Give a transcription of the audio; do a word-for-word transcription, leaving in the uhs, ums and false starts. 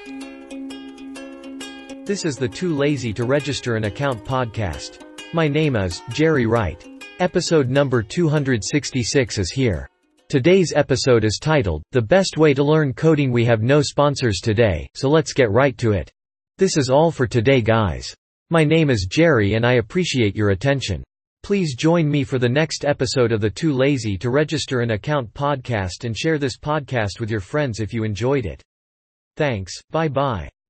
This is the Too Lazy to Register an Account podcast. My name is Jerry Wright. Episode number two hundred sixty-six is here. Today's episode is titled, The Best Way to Learn Coding. We have no sponsors today, so let's get right to it. This is all for today, guys. My name is Jerry and I appreciate your attention. Please join me for the next episode of the Too Lazy to Register an Account podcast and share this podcast with your friends if you enjoyed it. Thanks, bye bye.